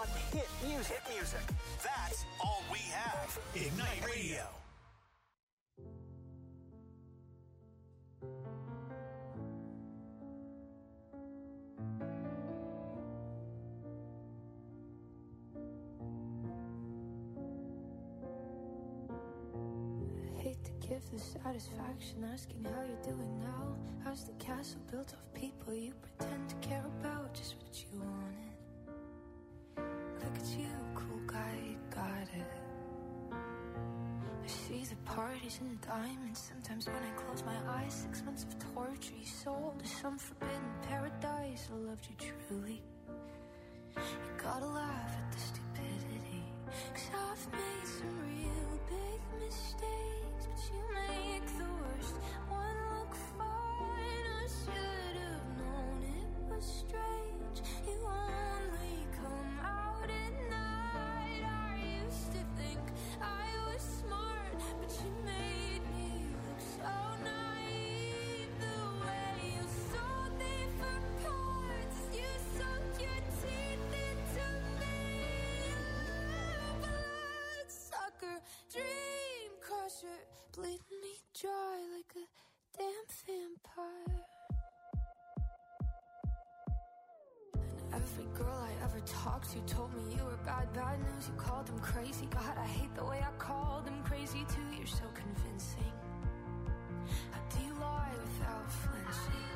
hot hit music. That's all we have. Ignite Radio. Give the satisfaction asking how you're doing now. How's the castle built of people you pretend to care about? Just what you wanted. Look at you, cool guy, you got it. I see the parties and the diamonds. Sometimes when I close my eyes, 6 months of torture you sold to some forbidden paradise. I loved you truly. You gotta laugh at the stupidity, 'cause I've made some real big mistakes, but you make the worst one look fine. I should have known it was strange. You only come out at night. I used to think I was smart, but you made me look so naive. The way you sold me for parts, you sunk your teeth into me. Bloodsucker, dream crusher, bleeding me dry like a damn vampire. And every girl I ever talked to told me you were bad news. You called them crazy. God, I hate the way I called them crazy too. You're so convincing. How do you lie without flinching?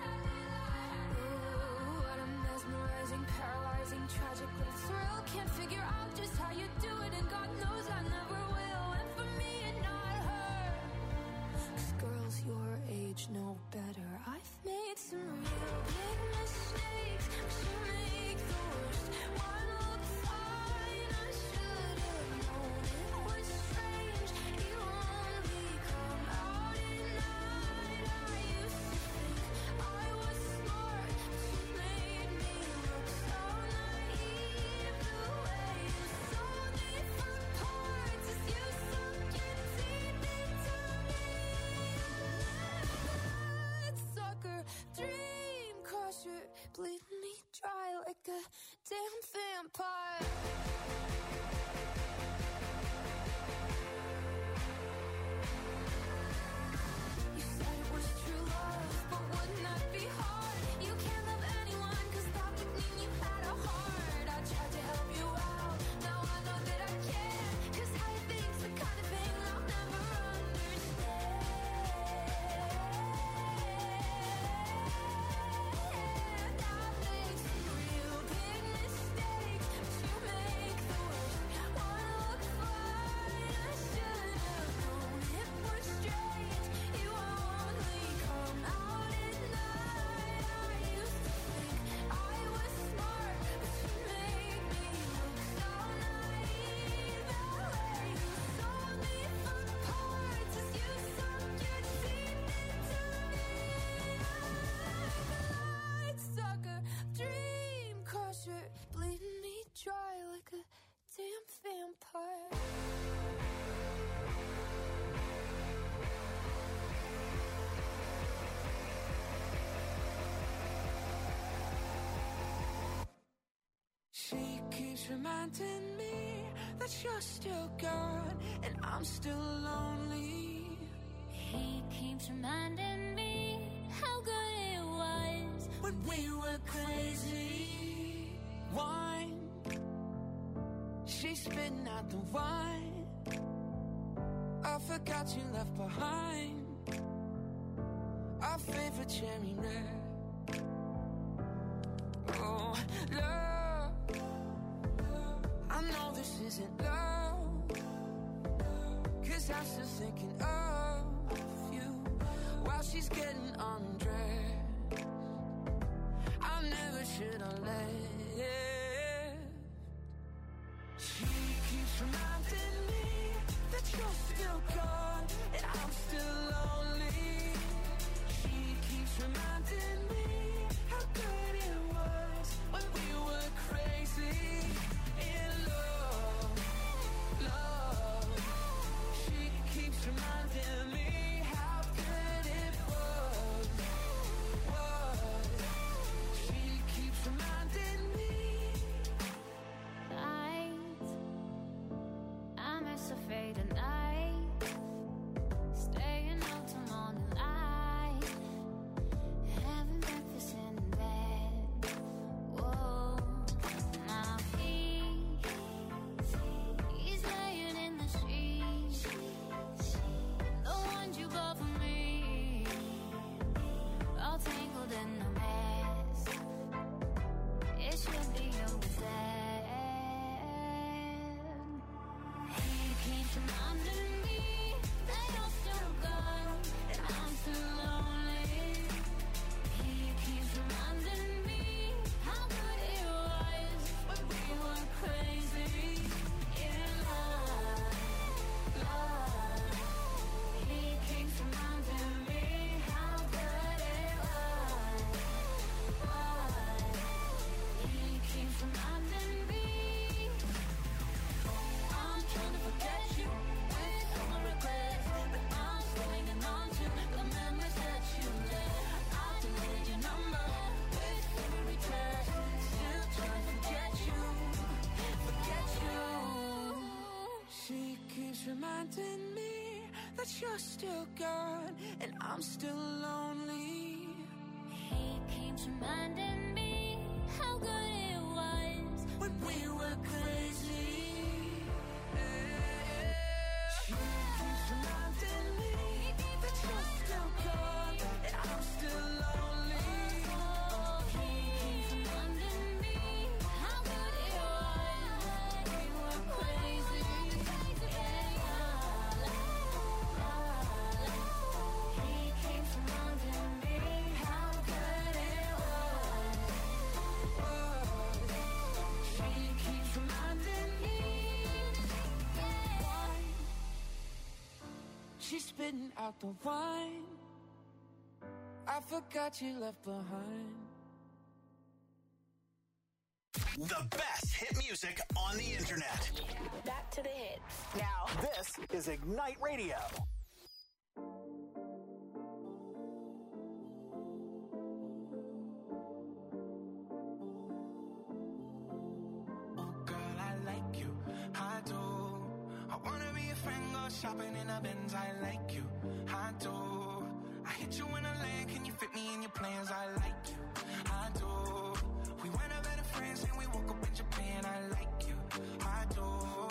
Ooh, what a mesmerizing, paralyzing, tragic little thrill. Can't figure out just how you do it, and God knows I never will. And for me and not her, 'cause girls your age know better. I've made some real big mistakes, but you make the worst one look fine. I should have known it was strange. You only come out at night. I used to think I was smart, but you made me look so naive. The way you sold me for parts is you sunk your teeth into me. Bloodsucker, dream crusher, bleeding me dry like a damn vampire. You said it was true love, but wouldn't that be hard? You can't love anyone, 'cause that would mean you had a heart. I tried to help you out, now I know that I can't, 'cause how you think's the kind of thing I'll never understand. I've made some real big mistakes, but you make the worst one look fine. I should have known it was strange. You only come out at night. I used to think I was smart, but you made me look so naive. The way you sold me for parts is you sunk your teeth into me. Bloodsucker, dream crusher, bleeding me dry like a damn vampire. She keeps reminding me that you're still gone and I'm still lonely. He keeps reminding me how good it was when we were crazy. Wine, she's spitting out the wine. I forgot you left behind our favorite cherry red. Oh, love, I know this isn't love, 'cause I'm still thinking of you while she's getting undressed. I never should have left. She keeps reminding me that you're still gone and I'm still lonely. She keeps reminding me how good it was when we were crazy in love, love. She keeps reminding me how good it was. She keeps reminding me but you're still gone, and I'm still lonely. He keeps reminding me how good it was when we were crazy. She keeps reminding me that you're still gone, and I'm still lonely. He keeps reminding me how good it was when we were crazy. He keeps reminding me how good it was. She keeps reminding me. She's spitting out the wine I forgot you left behind. The best hit music on the internet. Back to the hits. Now, this is Ignite Radio. Oh, girl, I like you. I do. I wanna be a friend, go shopping in a Benz. I like you. I do. I hit you in a lane. Can you fit me in your plans? I like you. I do. We went a better friends and we woke up in Japan. I like you. I do.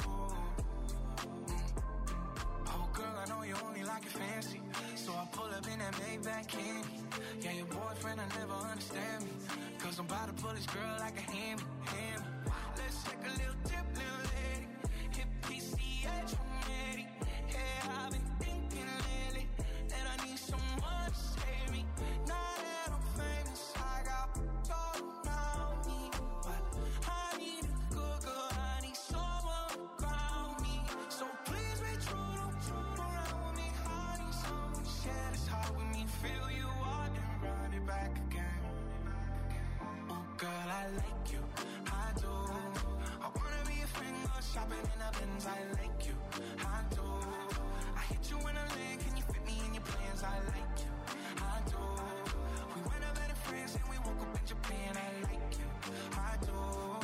Oh, girl, I know you only like it fancy. So I pull up in that Maybach candy. Yeah, your boyfriend, I never understand me. Cause I'm about to pull this girl like a hand. Let's take a little dip, little lady. Hit PCH, I'm ready. Yeah, I've been thinking lately that I need someone to save me. Now that I'm famous, I got all around me. But I need a good girl, I need someone to ground me. So please be true, don't joke around with me. I need someone to share this heart with me. Feel you out and run it back again. Oh, girl, I like you. I do. I wanna be a friend, go shopping in a Benz. I like you. I do. I hit you in a lane. Can you fit me in your plans? I like you. I do. We went a better friends and we woke up in Japan. I like you. I do.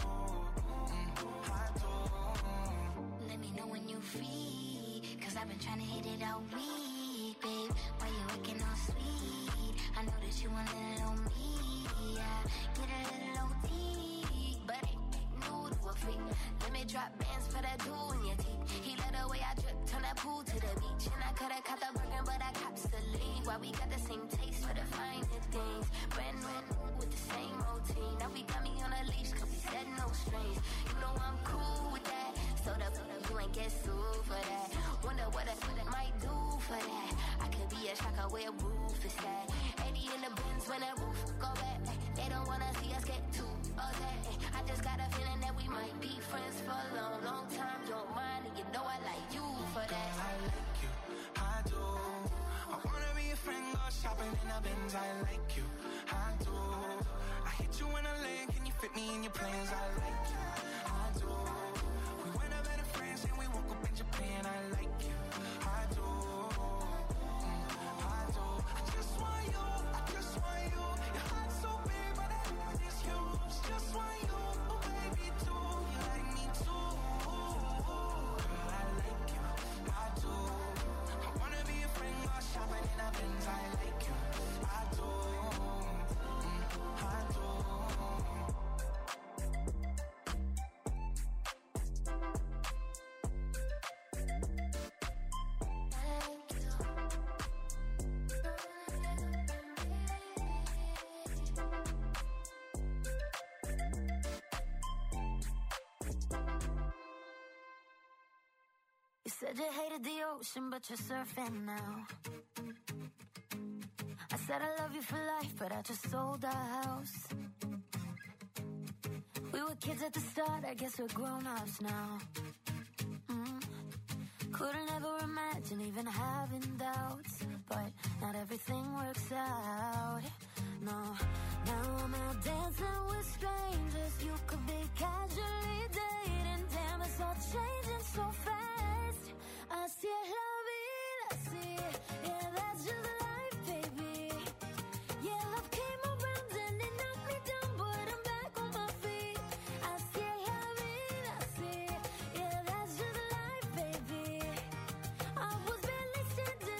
I do. Let me know when you free, cause I've been trying to hit it all week, babe. Why you looking all sweet? I know that you want a little on me, yeah. Get a little OT, but ain't new to a freak. Let me drop bands for that dude in your teeth. He let the way I drip, turn that pool to the beach. And I could've caught the Birkin, but I cops the lead. Why we got the same taste for the finer things. Brand new with the same routine. Now we got me on a leash, cause we said no strings. You know I'm cool with that. So you ain't get sued for that. Wonder what I might do for that. I could be a shocker where a roof is at. 80 in the bins when that roof go back. They don't wanna see us get too upset. I just got a feeling that we might be friends for a long, long time. Don't mind, and you know I like you for that. Girl, I like you. I do. I wanna be a friend, go shopping in a Benz. I like you. I do. I hit you in a lane. Can you fit me in your plans? I like you. I do. We went a better friends and we woke up in Japan. I like you. I do. I do. I just want you. I just want you. Your heart's so big, but everything is huge. Just want you. Oh, baby, too. You like me too. Girl, I like you. I do. I wanna be a friend, go shopping in a Benz. I like you. I do. I do. You said you hated the ocean, but you're surfing now. I said I love you for life, but I just sold our house. We were kids at the start, I guess we're grown-ups now. Couldn't ever imagine even having doubts, but not everything works out. No, now I'm out dancing with strangers. You could be casually dating. Damn, it's all changing so fast. Así es la vida, así. Yeah, that's just life, baby. Yeah, love came around and it knocked me down, but I'm back on my feet. Así es la vida, así. Yeah, that's just life, baby. I was barely standing.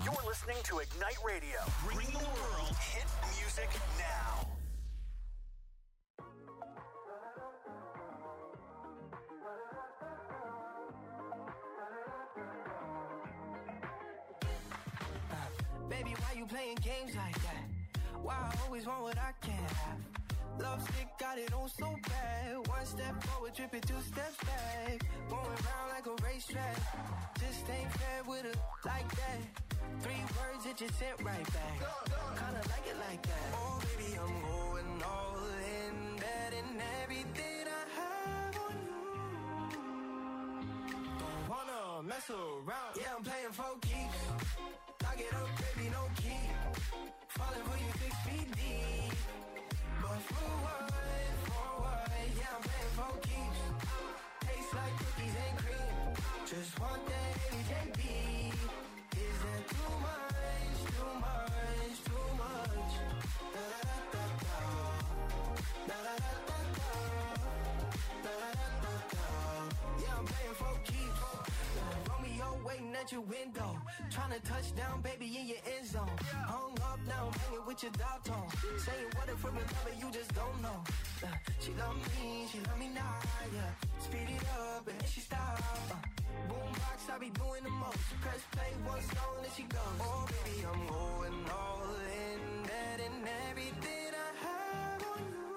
You're listening to Ignite Radio. Bringing the world hit music now. Baby, why you playing games like that? Why I always want what I can't have? Love stick got it on so bad. One step forward, tripping 2 steps back. Going round like a racetrack. Just ain't fair with a like that. 3 words it just sent right back. Kinda like it like that. Oh baby, I'm going all in. Betting everything I have on you. Don't wanna mess around. Yeah, I'm playing for keeps. Lock it up, baby, no key. Falling for you 6 feet deep. But for what? Yeah, I'm playing for keeps. Tastes like cookies and cream. Just want that AJB. Is that too much? Too much? Too much? Da da da da da da da da da da da da. Yeah, I'm playing for keeps. Romeo waiting at your window. Tryna touch down, baby, in your end zone. Hung up now, I'm hanging with your dog tone. Saying what if from a lover you just don't know. She love me now, yeah. Speed it up and then she stop. Boombox, I be doing the most. Press play, 1 song and she goes. Oh baby, I'm going all in. Betting everything I have on you.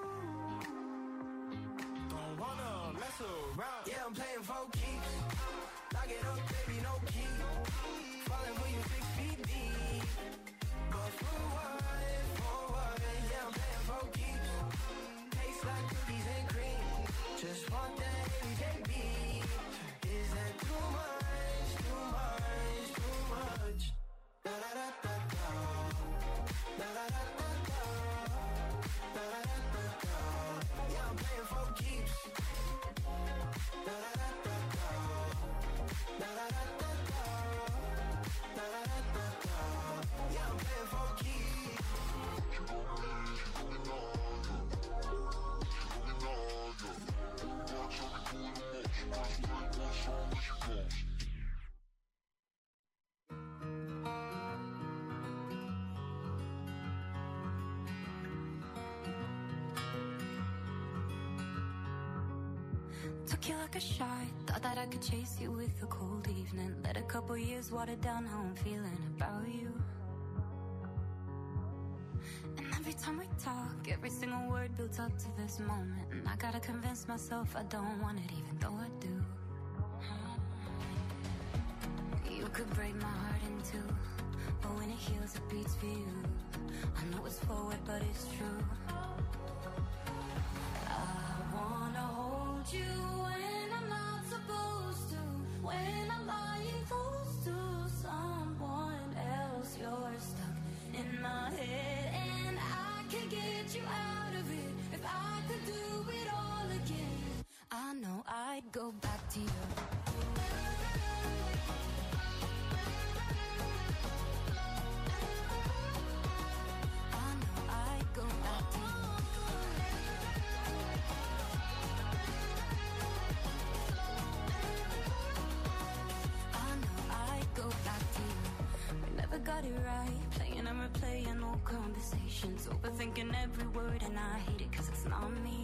Don't wanna mess around. Yeah, I'm playing for keeps. Lock it up, baby, no key. Falling for you 6 feet deep. But for what? Yeah, I'm playing for keeps. Tastes like cookies and cream. Just want that AJB. Is that too much? Too much? Too much? Da da da da da. Da da da da da. Da da da da da. Yeah, I'm playing for keeps. Da da da da da. Da da da da da. Da da da da da. Yeah, I'm playing for keeps. Took you like a shot. Thought that I could chase you with a cold evening. Let a couple years water down how I'm feeling about you. And every time we talk, every single word builds up to this moment. And I gotta convince myself I don't want it, even though I do. You could break my heart in two, but when it heals, it beats for you. I know it's forward, but it's true. I wanna hold you when I'm not supposed to. When I'm lying close to someone else, you're stuck in my head, and I can get you out of it. If I could do it all again, I know I'd go back to you. Got it right, playing and replaying old conversations, overthinking every word, and I hate it cause it's not me.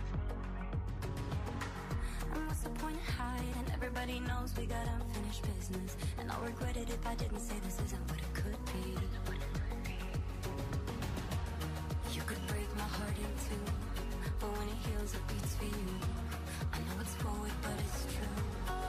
And what's the point of hiding? Everybody knows we got unfinished business, and I'll regret it if I didn't say this isn't what it could be. You could break my heart in two, but when it heals it beats for you. I know it's forward but it's true.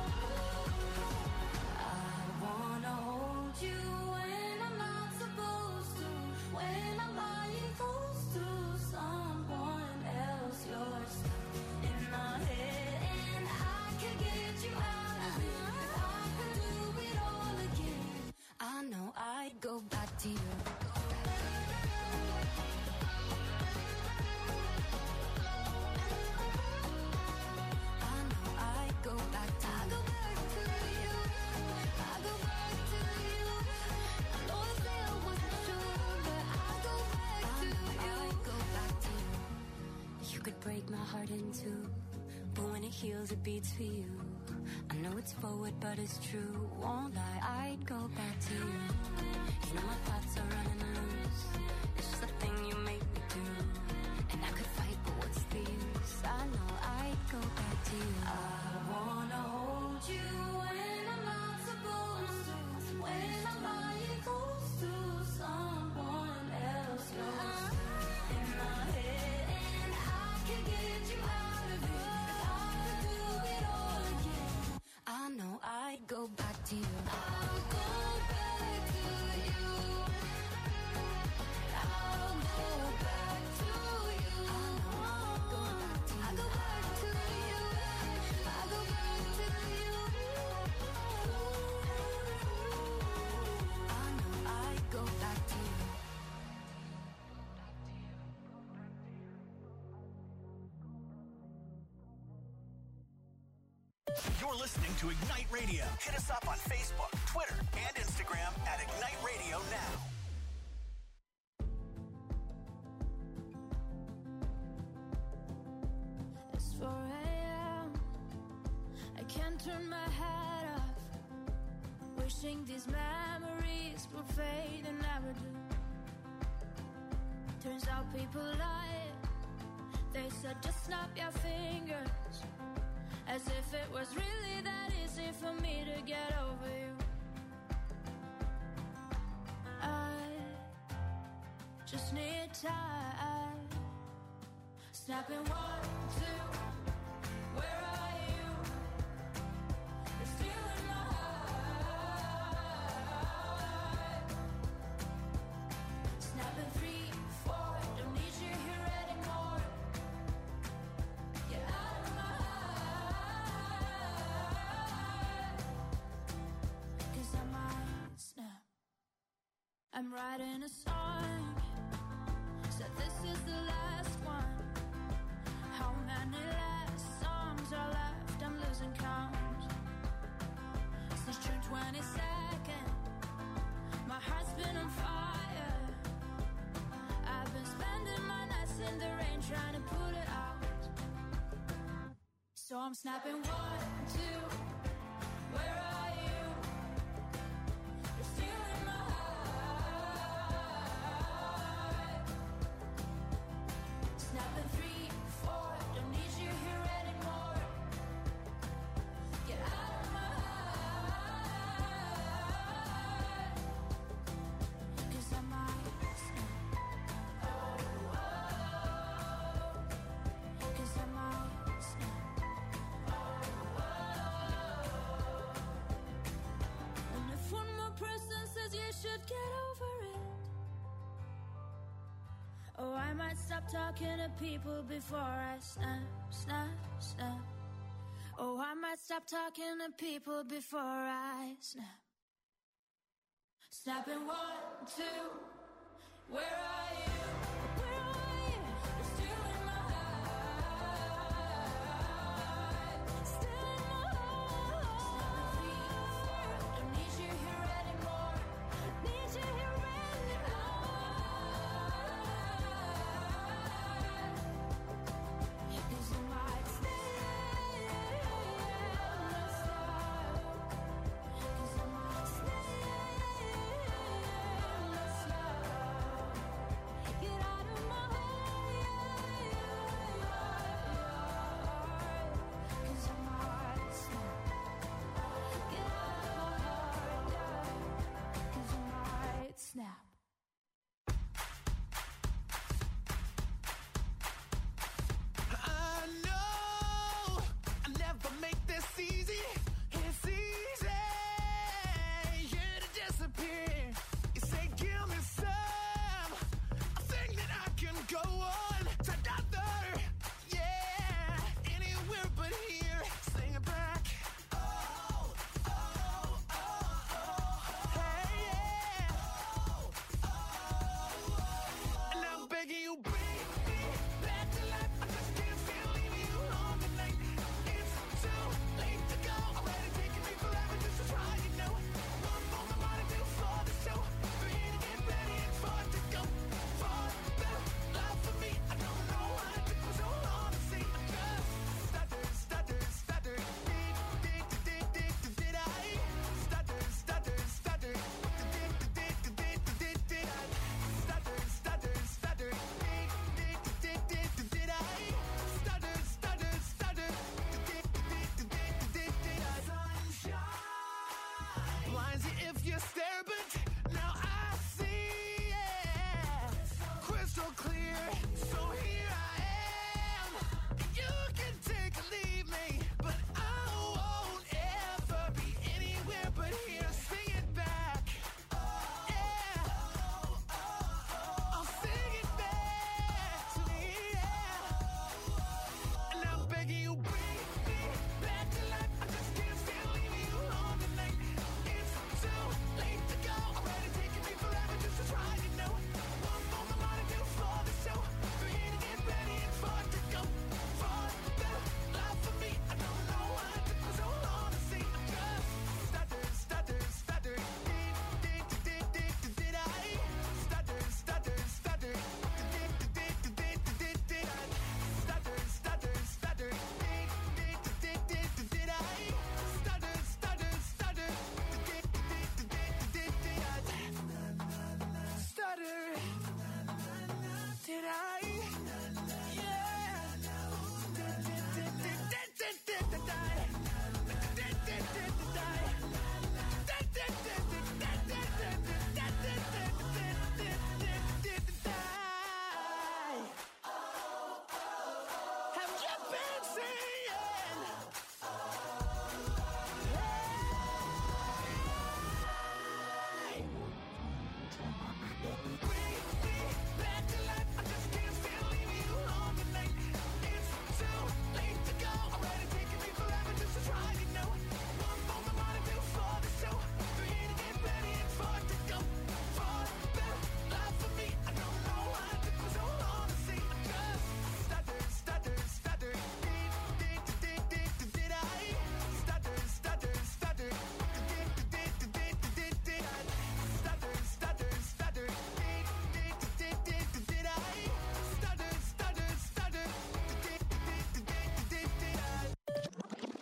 I wanna hold you when I'm not supposed to. When I'm lying close to someone else, you're stuck in my head, and I can get you out of it. If I could do it all again, I know I'd go back to you. Break my heart in two, but when it heals it beats for you. I know it's forward but it's true, won't lie, I'd go back to you. You're listening to Ignite Radio. Hit us up on Facebook, Twitter, and Instagram at Ignite Radio Now. It's 4 a.m. I can't turn my head off. Wishing these memories will fade and never do. Turns out people lie. They said just snap your fingers, as if it was really that easy for me to get over you. I just need time. Snapping 1, 2. Where are you? You're still in my heart. Snapping 3, 4. Don't need you here anymore. Get out of my heart. 'Cause I might snap. I'm writing a song. Said this is the last one. How many last songs are left? I'm losing count. Since June 22nd, my heart's been on fire. I've been spending my nights in the rain trying to put it out. So I'm snapping 1, 2. Where are you? You're still in my heart. Snapping 3, 4. Don't need you here anymore. Get out of my heart. 'Cause I might snap. 'Cause I might snap. And if one more person says you should get over it, oh, I might stop talking to people before I snap, snap, snap. Oh, I might stop talking to people before I snap. Snapping 1, 2. Where are you? Where are you? You're still in my heart. Still in my heart. Snapping 3, 4. Don't need you here anymore. Need you here anymore. 'Cause I might stay. 'Cause I might stay. Get out of my heart. 'Cause I might snap. Get out of my heart. 'Cause I might snap. I know I never make this easy. It's easy, yeah, to disappear. You say, give me some, I think that I can go on together, yeah, anywhere but here. Sing it back. Oh, oh, oh, oh, hey, yeah.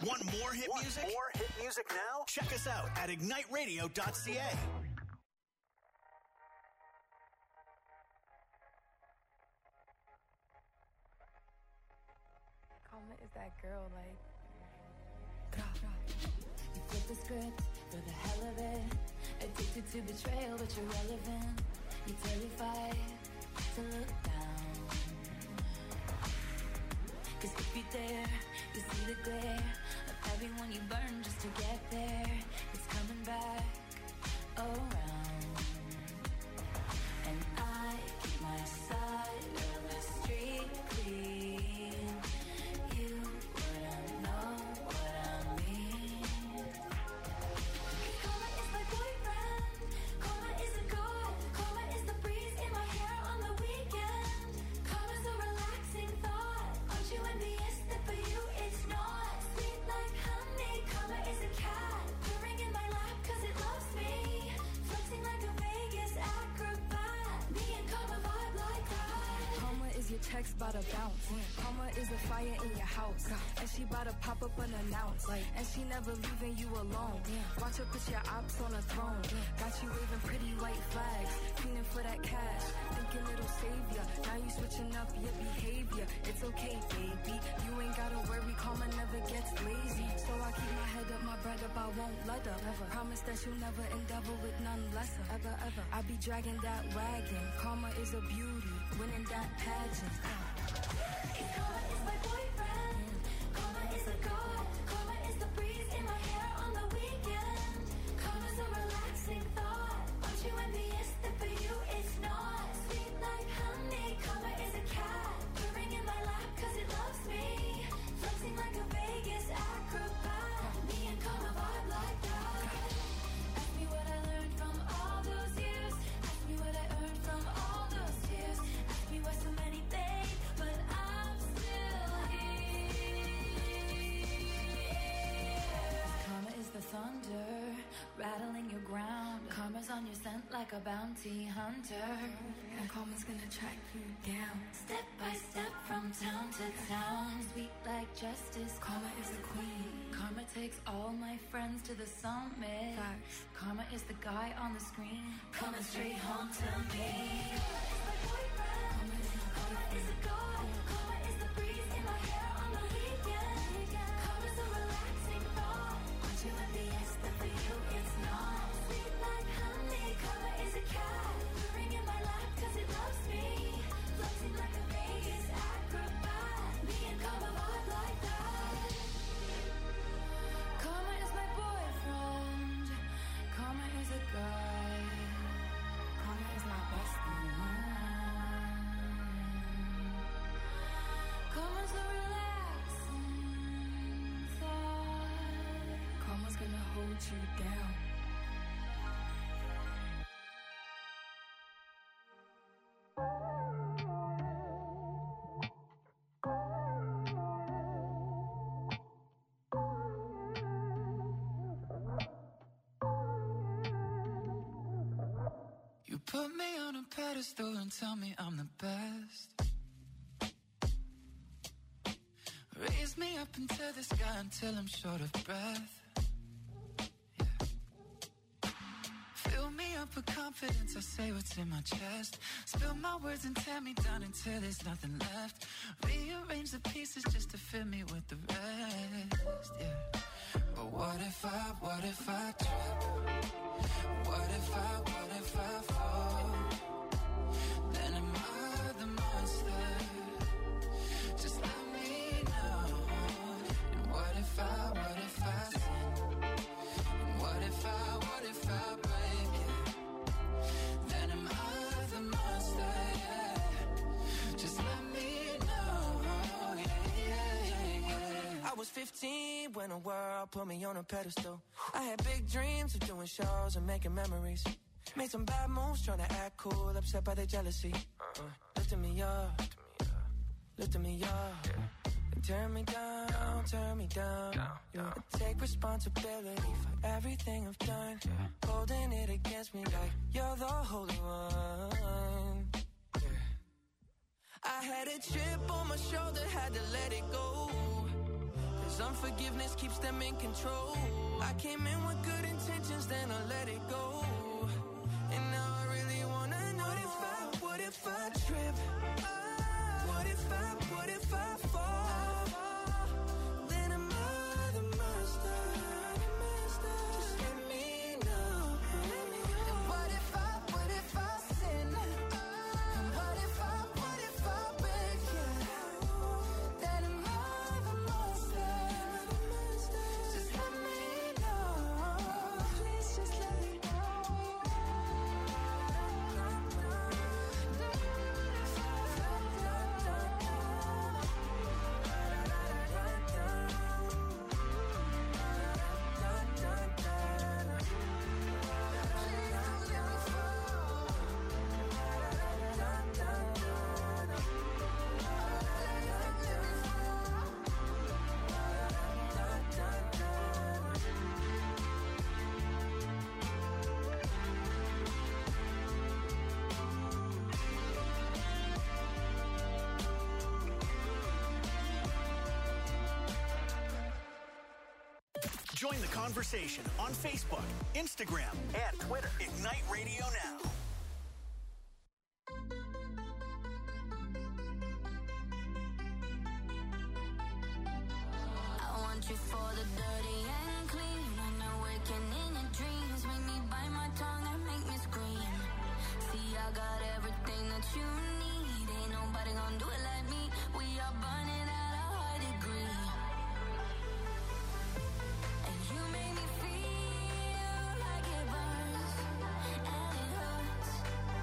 Want more hit music? More hit music now? Check us out at igniteradio.ca. Karma is that girl, like... You flip the script for the hell of it. Addicted to betrayal, but you're relevant. You're terrified to look down. Cause if you dare, you see the glare of everyone you burn just to get there. It's coming back around. And I keep my side of the street clean. You wouldn't know what I mean. Karma is my boyfriend. Karma is a god. Karma is the breeze in my hair on the weekend. Karma's a relaxing thought. Aren't you envious that for you it's not? Sweet like honey. Karma is a cat purring in my lap cause it loves me. Flexing like a Vegas acrobat. Me and Karma vibe like that. Karma is your checks bout to bounce. Karma is a fire in your house. And she bout to pop up unannounced. And she never leaving you alone. Watch her put your ops on a throne. Got you waving pretty white flags. Feeling for that cash. Thinking it'll save ya. Now you switching up your behavior. It's okay, baby. You ain't gotta worry. Karma never gets lazy. So I keep my head up, my bread up. I won't let her. Promise that you'll never endeavor with none lesser. Ever. I be dragging that wagon. Karma is a beauty. Winning that pageant. Karma is my boyfriend. Karma is a god. Karma is the breeze in my hair on the weekend. Karma's a relaxing thought. Aren't you envious that for you it's not? Sweet like honey. Karma is a cat purring in my lap cause it loves me. Flexing like a Vegas acrobat. Me and Karma vibe like that. Ask me what I learned from all those years. Ask me what I earned from all those tears. Ask me why so many things, but I'm still here. Karma is the thunder, rattling your ground. Karma's on your scent like a bounty hunter. And karma's gonna track you down. Step by step from town to town. Sweet like justice, Karma is the queen. Karma takes all my friends to the summit. Facts. Karma is the guy on the screen, coming straight home to me. Karma is my boyfriend. Karma is a god. Karma is the breeze in my hair on the weekend. Karma's a relaxing thought. Aren't you envious that for you it's not? Sweet like honey. Karma is a cat purring in my lap cause it loves me. Flexing like a Vegas acrobat. Me and Karma vibe like that. Karma is my boyfriend. Karma is a guy. Karma is my bestie. Karma's a relaxing thought. Karma's gonna hold you down. You put me on a pedestal and tell me I'm the best. Raise me up into the sky until I'm short of breath. Yeah. Fill me up with confidence, I say what's in my chest. Spill my words and tear me down until there's nothing left. Rearrange the pieces just to fill me with the rest. Yeah. But what if I trip? What if I fall? Then am I the monster? Just let me know. And what if I sin? And what if I break it? Then am I the monster? Yeah. Just let me know. Yeah. I was 15 when the world put me on a pedestal. I had big dreams of doing shows and making memories. Made some bad moves trying to act cool, upset by the jealousy. Lifting me up, lifting me up. And turn me down, yeah. I take responsibility for everything I've done. Holding it against me like you're the holy one. I had a chip on my shoulder, had to let it go. 'Cause Cause unforgiveness keeps them in control. I came in with good intentions, then I let it go. And now I really wanna know what if I trip? What if I fall? Then am I the monster? Just let me know. And what if I sin? And what if I break you? Then am I the monster? Just let me know. Please just let me know. Join the conversation on Facebook, Instagram, and Twitter. Ignite Radio Now. I want you for the dirty and clean. When you're waking in your dreams, make me bite my tongue and make me scream. See, I got everything that you need. Ain't nobody gonna do it like me. We are burning at a high degree. And you make me feel like it burns and it hurts.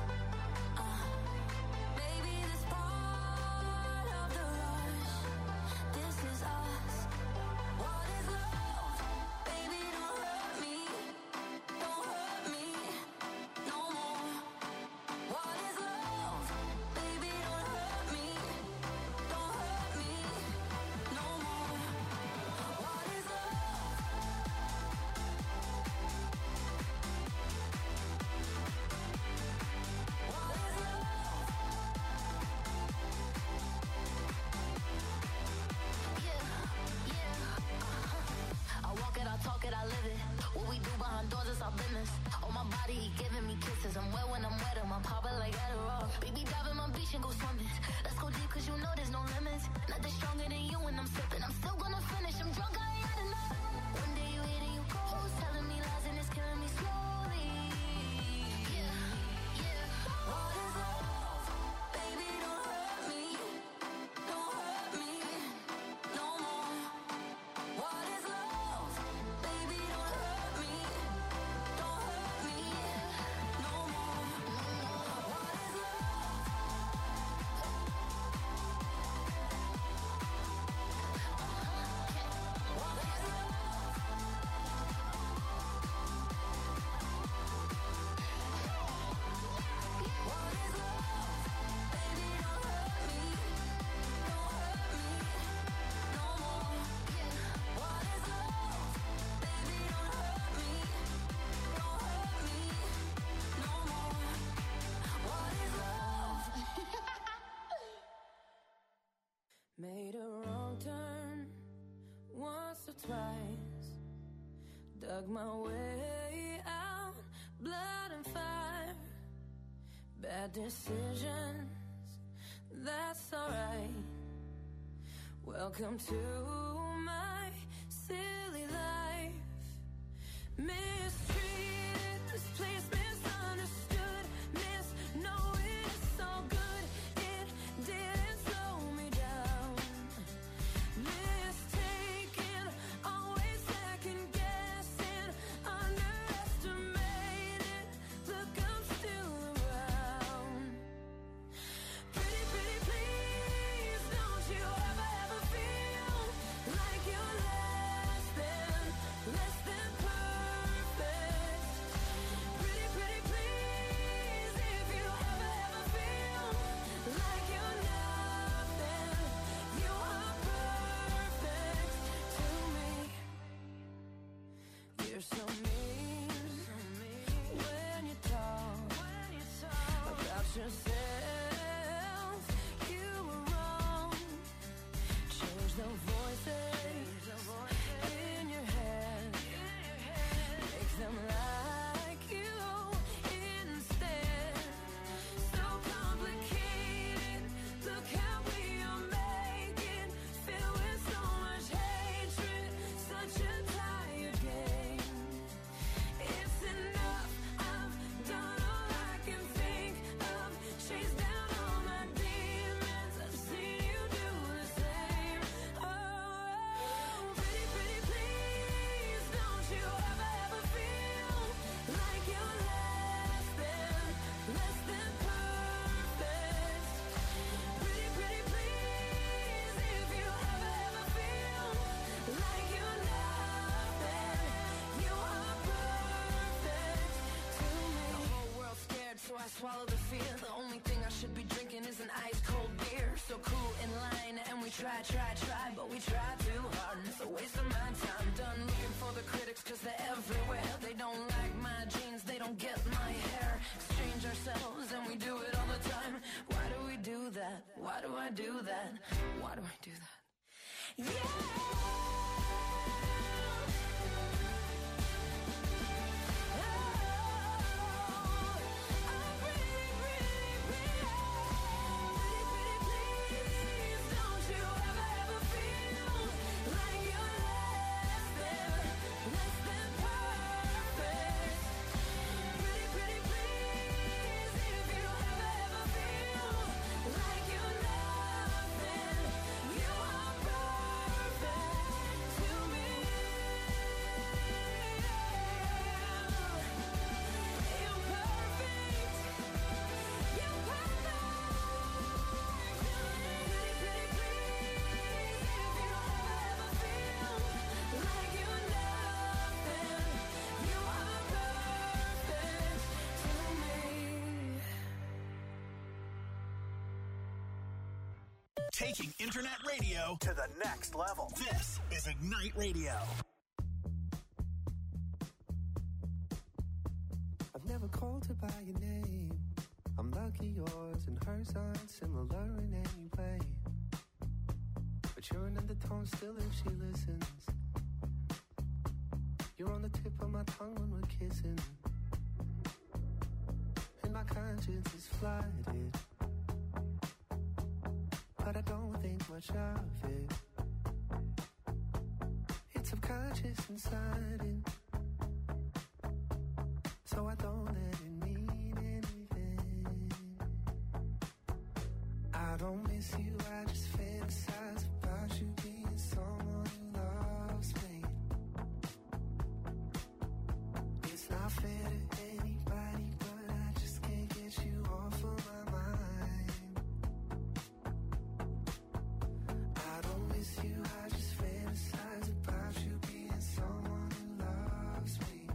Baby, this part of the rush. This is us. What is love? Baby, don't hurt me. Don't hurt me no more. What is love? Baby, don't hurt me. Don't hurt me no more. What is love? What is love? I walk it, I talk it, I live it. What we do behind doors is our business. On my body, he giving me kisses. I'm wet when I'm wet, I'm popping like Adderall. Baby, dive in my beach and go swimming. Let's go deep, cause you know there's no limits. Nothing stronger than you when I'm sipping. I'm still gonna finish, I'm drunk, I ain't had enough. One day you hit and you close, telling me lies and it's killing me slowly. What is love? Baby, don't hurt me. Don't hurt me no more. What is love? Baby, don't hurt me. Don't hurt me no more. What is love? What is love? What is love? Baby, don't hurt me. Don't hurt me no more. What is love? Baby, don't hurt me. Don't hurt me no more. What is love? Made a wrong turn once or twice. Dug my way out, blood and fire. Bad decisions, that's alright. Welcome to my silly life. Mistreated, this place misunderstood. Misknowing it's so good, it didn't slow me down. Mistaken, always second guessing, underestimated. Look, I'm still around. Pretty, pretty, please, don't you ever feel like you're less than perfect. Pretty, swallow the fear. The only thing I should be drinking is an ice cold beer. So cool in line and we try, but we try too hard and it's a waste of my time. Done looking for the critics cause they're everywhere. They don't like my jeans, they don't get my hair. Exchange ourselves and we do it all the time. Why do we do that? Why do I do that? Why do I do that? Yeah! Taking internet radio to the next level. This is Ignite Radio. I've never called her by your name. I'm lucky yours and hers aren't similar in any way. But you're an undertone still if she listens. You're on the tip of my tongue when we're kissing. And my conscience is flooded. But I don't think much of it. It's subconscious and sudden, so I don't let it mean anything. I don't miss you, I just fantasize about you being someone who loves me. It's not fair to anybody, but I just can't get you off of my mind. You, I just fantasize about you being someone who loves me.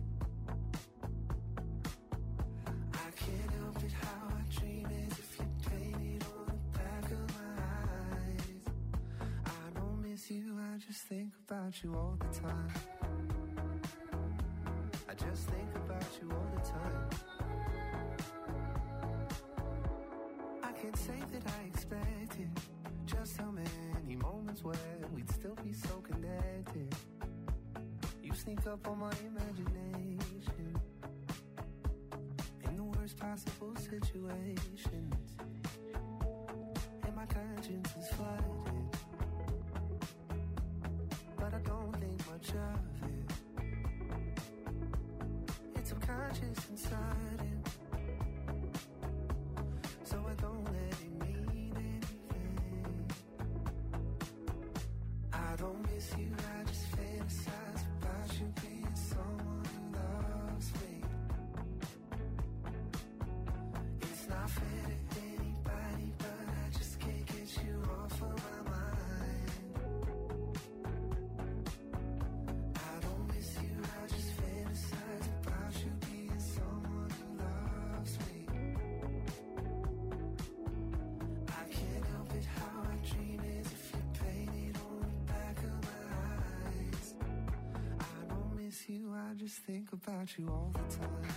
I can't help it how I dream as if you painted on the back of my eyes. I don't miss you, I just think about you all the time. I just think about you all the time. I can't say that I expected just how many moments where we'd still be so connected. You sneak up on my imagination in the worst possible situations, and my conscience is flooded. But I don't think much of it. It's subconscious and sudden, so I don't let it mean anything. I don't miss you, I just fantasize about you being someone who loves me. It's not fair to anybody, but I just can't get you off of my mind. I don't miss you, I just fantasize about you being someone who loves me. I can't help it how I dream as if you painted on the back of my eyes. I don't miss you, I just think about you all the time.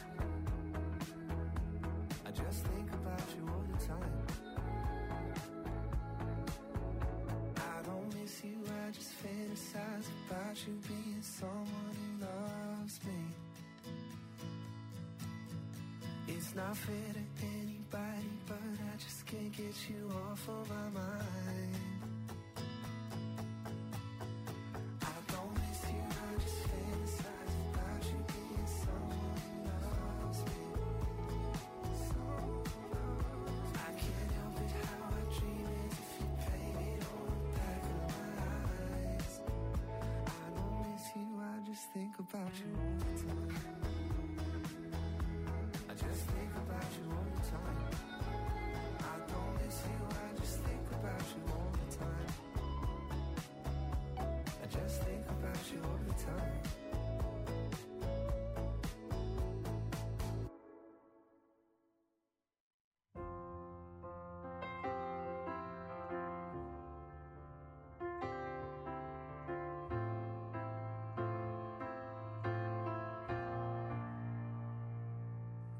I just think about you all the time. I don't miss you, I just fantasize about you being someone who loves me. It's not fair to anybody, but I just can't get you off of my mind. I don't miss you, I just fantasize about you being someone who loves me. I can't help it how I dream as if you painted on the back of my eyes. I don't miss you, I just think about you all the time. I just think about you all the time. I don't miss you, I just think about you all the time. I just think about you all the time.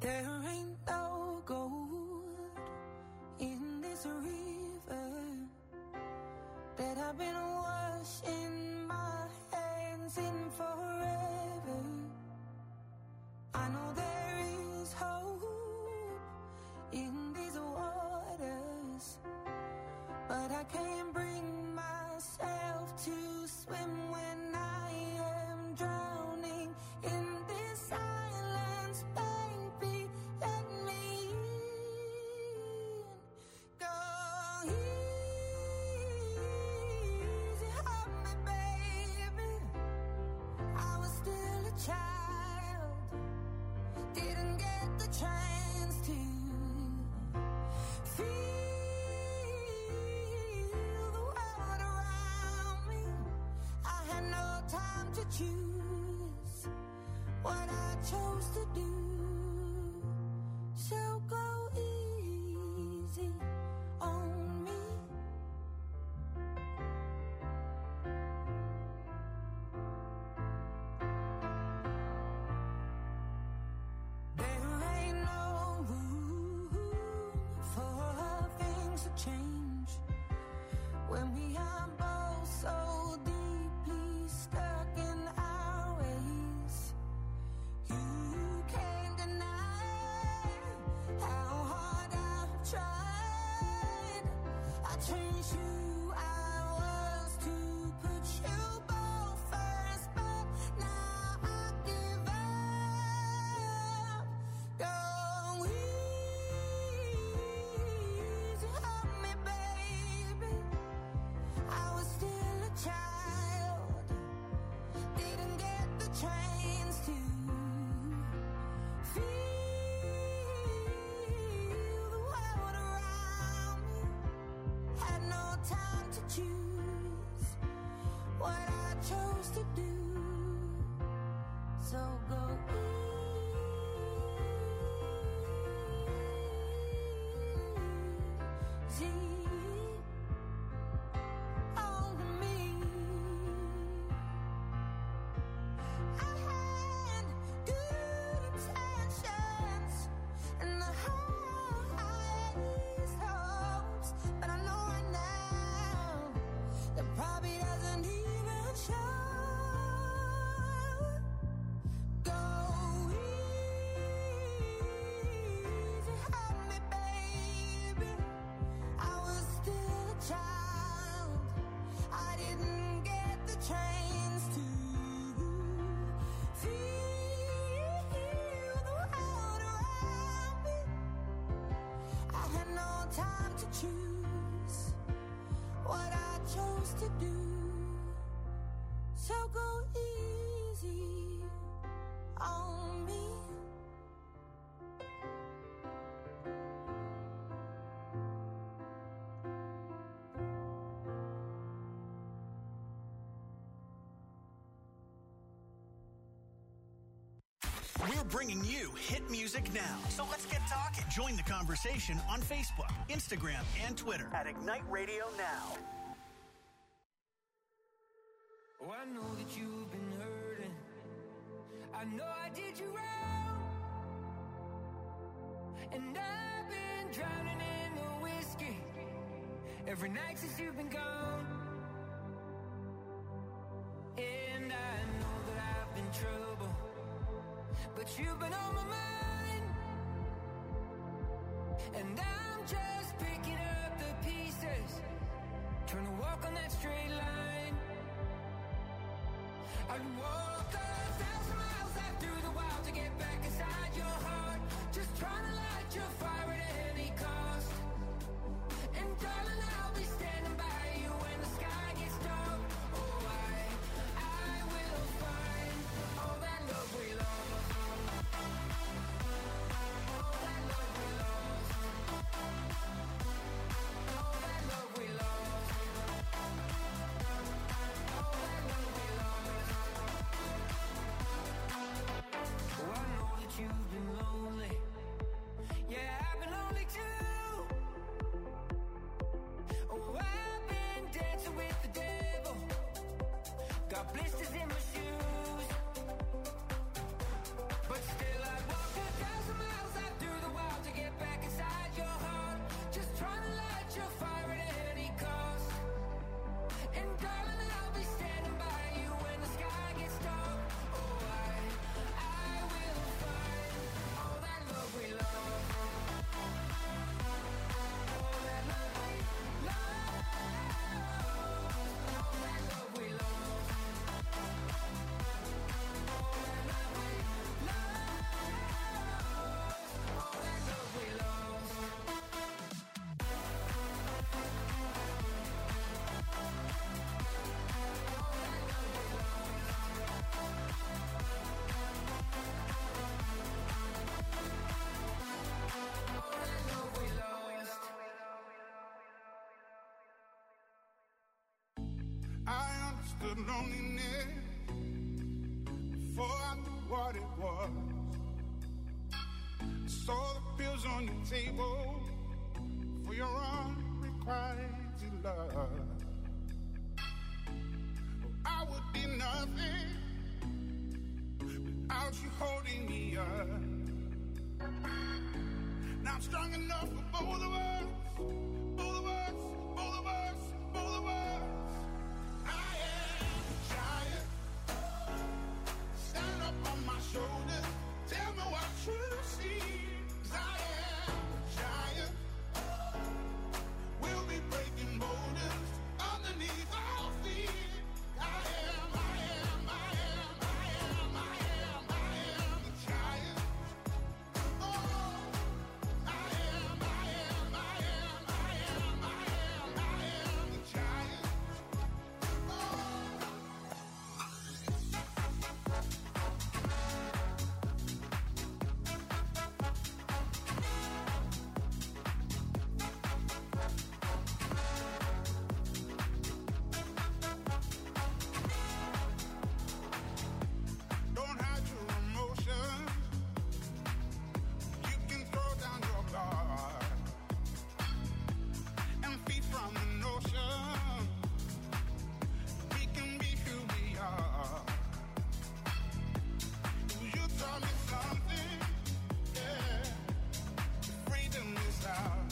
There ain't no gold in this river that I've been washing my hands in forever. I know there is hope in these waters, but I can't bring myself to swim when I am drowning in this silence. Baby, let me in. Go easy on me, baby. I was still a child, didn't get the chance to feel the world around me. I had no time to choose what I chose to do. So go easy on me. There ain't no room for things to change when we are both so deeply stuck in our ways. You can't deny how hard I've tried. I changed who I was to put you both first, but now I give up. Go easy on me, baby. I was still a child, didn't get the chance to feel the world around me. Had no time to choose what I chose to do. So go easy on me. I had good intentions and the highest hopes, but I know right now that probably doesn't even show. Go easy on me, baby. I was still a child, I didn't get the chance to feel the world around me. I had no time to choose what I chose to do. So go easy on me. We're bringing you hit music now. So let's get talking. Join the conversation on Facebook, Instagram, and Twitter at Ignite Radio Now. Oh, I know that you've been hurting. I know I did you wrong. And I've been drowning in the whiskey every night since you've been gone. And I know that I've been trouble, but you've been on my mind. And I'm just picking up the pieces, trying to walk on that straight line. I'd walk 1,000 miles out through the wild to get back inside your heart, just trying to light your fire at any cost. And darling, I'll be standing by you when the sky gets dark. Oh, I will find all that love we lost. All that love we lost. All that love we lost. All that love we lost. Oh, I know that you've been lonely. Yeah, understood loneliness before I knew what it was. I saw the pills on your table for your unrequited love. I would be nothing without you holding me up. Now I'm strong enough for both of us, both of us, both of us, both of us. I am a giant. Stand up on my shoulders. Tell me what you see. 'Cause I am a giant. We'll be breaking boulders underneath our feet. I am a giant. Oh, I am a giant. Don't hide your emotions. You can throw down your guard and feed from the notion we can be who we are. You taught me something, yeah. Freedom is ours.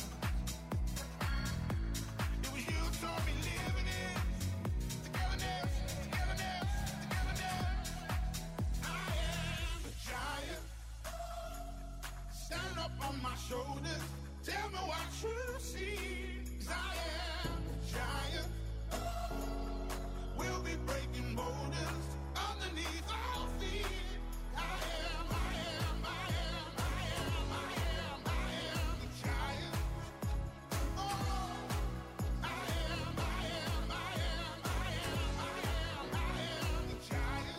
It was you taught me living it. Togetherness, togetherness, togetherness. I am a giant. Stand up on my shoulders. Tell me what you see. 'Cause I am a giant. We'll be breaking boulders underneath our feet. I am a giant. Oh, I am a giant.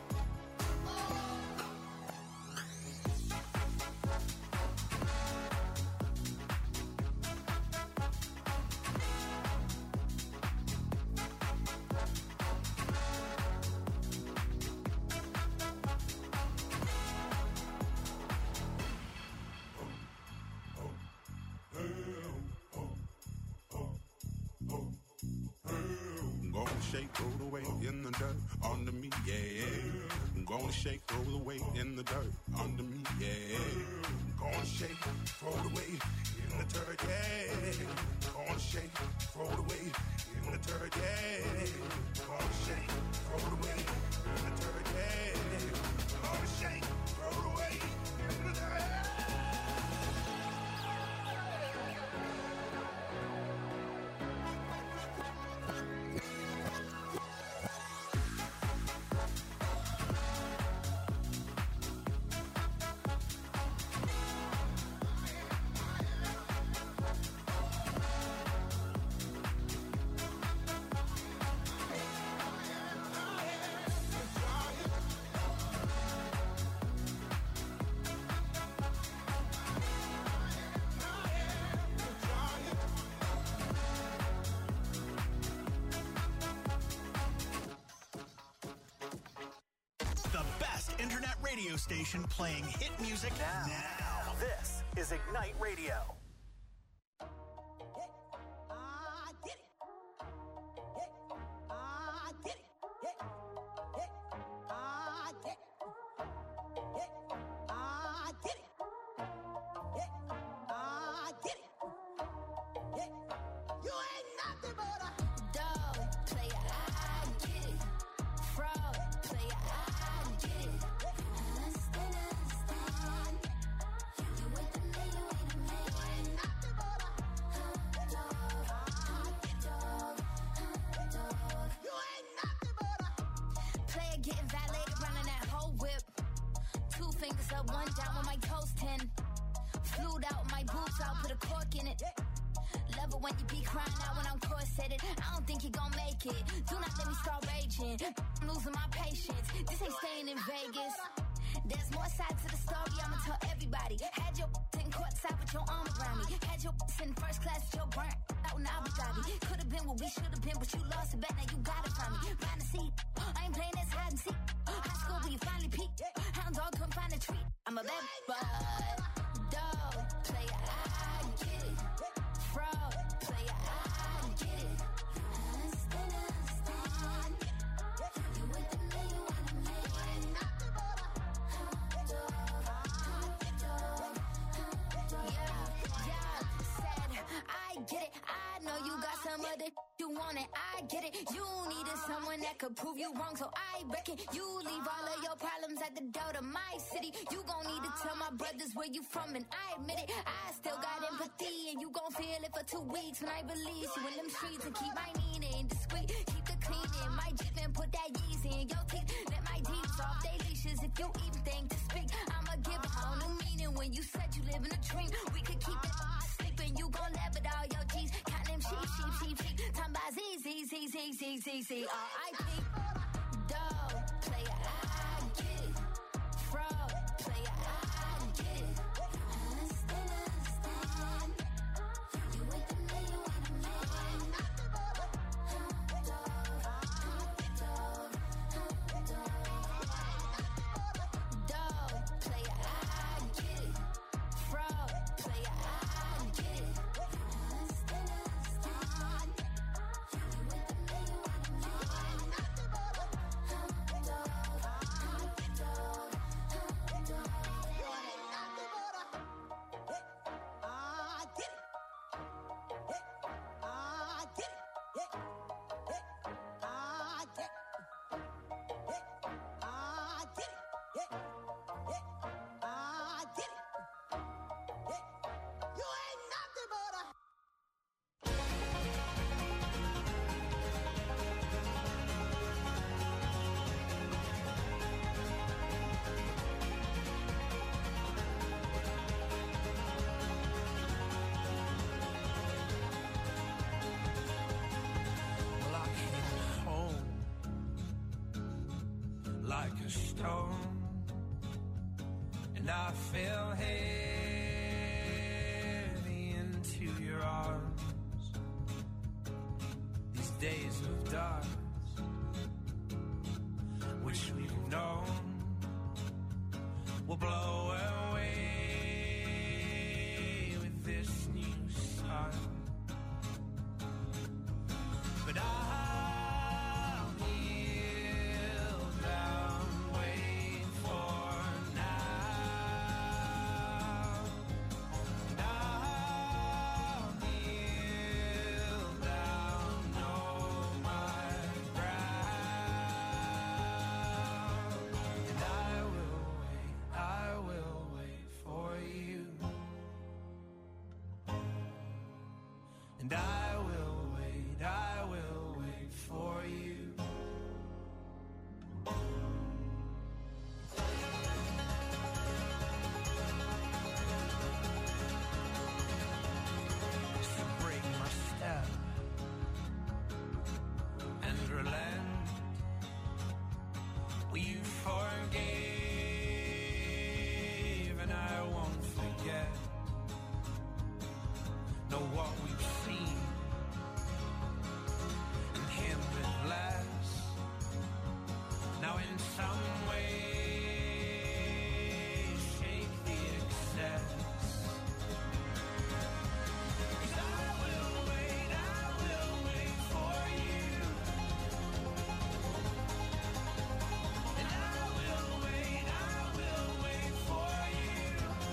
I'm gonna shake, roll the weight in the dirt under me, yeah. I'm gonna shake, roll the weight in the dirt under me, yeah. I'm gonna shake, roll the weight in the dirt, yeah. I'm gonna shake, roll the weight in the dirt, yeah. I'm gonna shake, roll the weight in the dirt, yeah. I'm gonna shake, roll the weight in the dirt. The best internet radio station playing hit music now. This is Ignite Radio. Getting violated, running that whole whip. 2 fingers up, 1 down with my toes 10. Flued out my boobs, I'll put a cork in it. Love it when you be crying out when I'm corseted. I don't think you gon' make it. Do not let me start raging. I'm losing my patience. This ain't staying in Vegas. There's more sides to the story, I'ma tell everybody. Had your sitting courtside with your arm around me. Bobby. Had your in first class with your burnt out in Abu Dhabi. Could have been what we should have been, but you lost the bet, now you got it from me. Find a seat, I ain't playing this hide and seek. High school where you finally peaked. Hound dog couldn't find a treat. I'm a bad boy, dog, player, I get it. Fraud, player, I get it. You with the man, you want the man. Yeah, said, I get it. I know you got some other you want it. I get it. You needed someone that could prove you wrong, so I reckon you leave all of your problems at the door to my city. You gon' need to tell my brothers where you from, and I admit it. I still got empathy, and you gon' feel it for 2 weeks when I release you in them streets and keep my meaning discreet. Keep the cleaning, my Jeep and put that Yeezy in your teeth. Let my deeds off they leashes if you even think to speak. I'ma give a whole new meaning when you said you live in a dream. We could keep it sleeping, you gon' laugh at all your G's. Count them sheep. Time by Z, R.I.P. Dog, player, I get it. Fraud, player, I get it. Understand. You with the man, you want the man. Dog, player, I get it. Fraud, player, I get it. Like a stone, and I fell heavy into your arms. These days of dark, which we've known, will blow away with this new sun. But I'll kneel down, wait for now. And I'll kneel down, know my ground. And I will wait for you. And I will wait for you. So break my step and relent. Well, you forgave, and I won't forget. Know what we've seen and him with less. Now in some way shake the excess. 'Cause I will wait for you. And I will wait for you.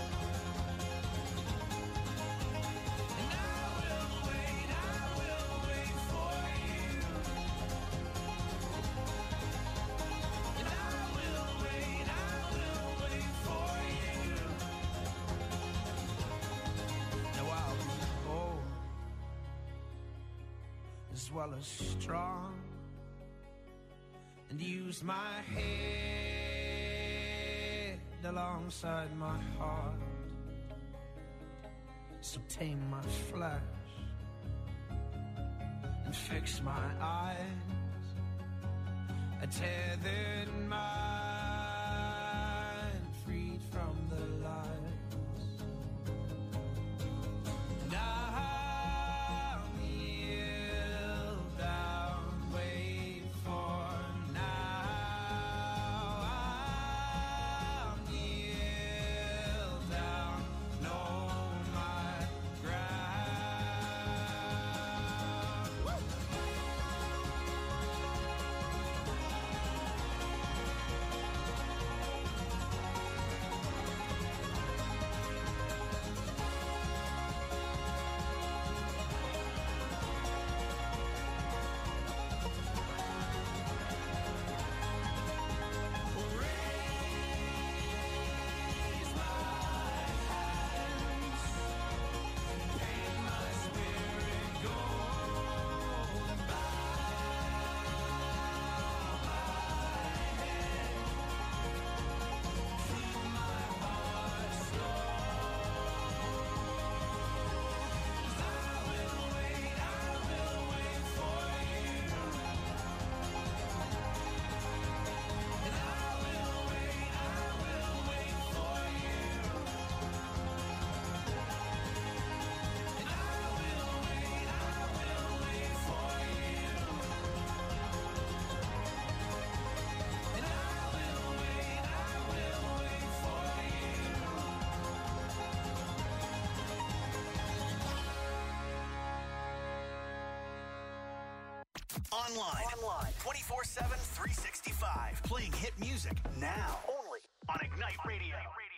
And I will wait for you. And I will wait for you. Now I'll be bold as well as strong, and use my head alongside my heart. So tame my flesh and fix my eyes, a tethered mind freed from the lies. Online. 24/7, 365. Playing hit music now. Only on Ignite Radio.